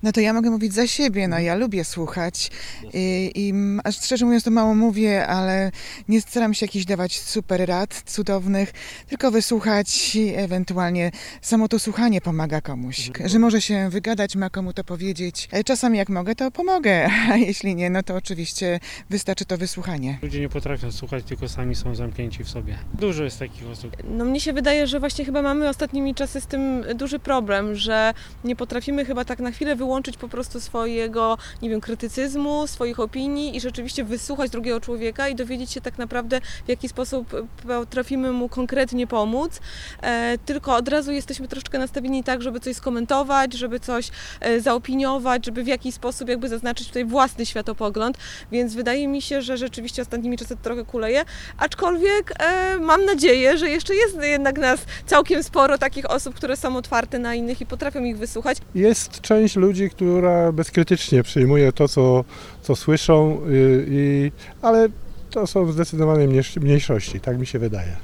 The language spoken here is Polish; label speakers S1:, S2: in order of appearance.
S1: No to ja mogę mówić za siebie, no ja lubię słuchać aż szczerze mówiąc to mało mówię, ale nie staram się jakichś dawać super rad cudownych, tylko wysłuchać i ewentualnie samo to słuchanie pomaga komuś, że może się wygadać, ma komu to powiedzieć. Czasami jak mogę, to pomogę, a jeśli nie, no to oczywiście wystarczy to wysłuchanie.
S2: Ludzie nie potrafią słuchać, tylko sami są zamknięci w sobie. Dużo jest takich osób.
S3: No mnie się wydaje, że właśnie chyba mamy ostatnimi czasy z tym duży problem, że nie potrafimy chyba tak na chwilę wyłączyć po prostu swojego, nie wiem, krytycyzmu, swoich opinii i rzeczywiście wysłuchać drugiego człowieka i dowiedzieć się tak naprawdę, w jaki sposób potrafimy mu konkretnie pomóc. Tylko od razu jesteśmy troszeczkę nastawieni tak, żeby coś skomentować, żeby coś zaopiniować, żeby w jakiś sposób jakby zaznaczyć tutaj własny światopogląd, więc wydaje mi się, że rzeczywiście ostatnimi czasy to trochę kuleje, aczkolwiek mam nadzieję, że jeszcze jest jednak nas całkiem sporo takich osób, które są otwarte na innych i potrafią ich wysłuchać.
S4: Jest część ludzi, która bezkrytycznie przyjmuje to, co słyszą, ale to są zdecydowane mniejszości, tak mi się wydaje.